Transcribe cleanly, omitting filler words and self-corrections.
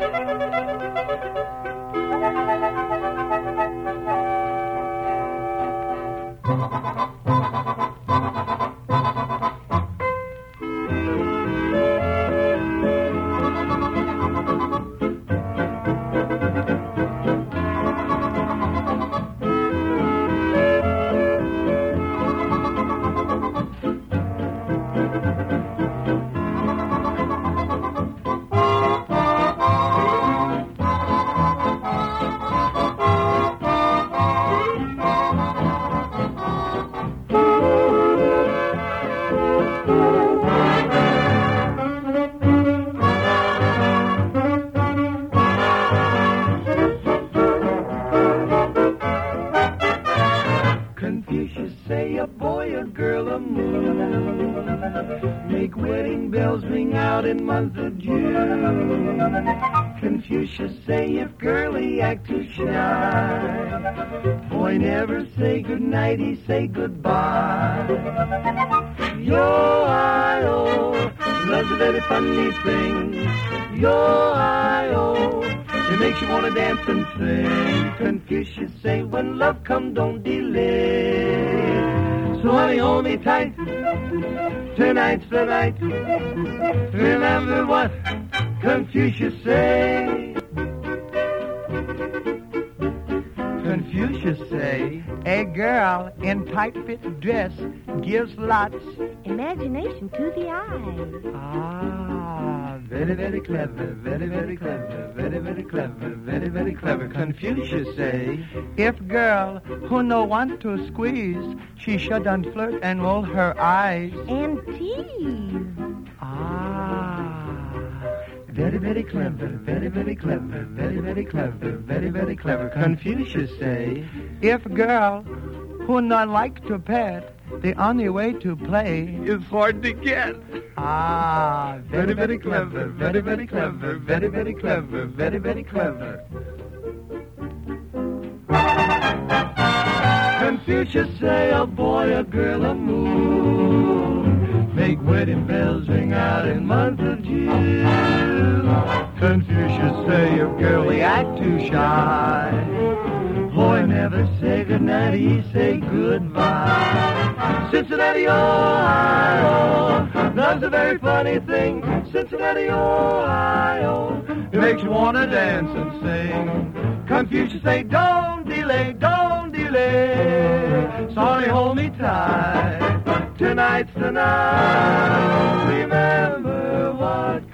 Confucius say a boy or girl a moon, make wedding bells ring out in month of June. Confucius say if girlie act too shy, boy never say goodnight, he say goodbye. Yo-I-O, love's a very funny thing. Yo-I-O, it makes you want to dance and sing. Confucius say when love come, don't delay. So honey, hold me tight. Tonight's the night. Remember what Confucius say. Confucius say, a girl in tight-fit dress gives lots imagination to the eye. Ah, very, very clever, very, very clever, very, very clever, very, very clever. Confucius say, if girl who no want to squeeze, she shouldn't flirt and roll her eyes And tease. Very, very clever, very, very clever, very, very clever, very, very clever. Confucius say, if girl who not like to pet, the only way to play is hard to get. Very, very clever, very, very clever, very, very clever, very, very clever. Confucius say a boy, a girl, a moon, make wedding bells ring out in month of June. Confucius say if girlie act too shy, boy never say goodnight, he say goodbye. Cincinnati, Ohio, love's a very funny thing. Cincinnati, Ohio, it makes you want to dance and sing. Confucius say don't delay, don't delay. Sorry, hold me tight. Tonight's the night. Remember what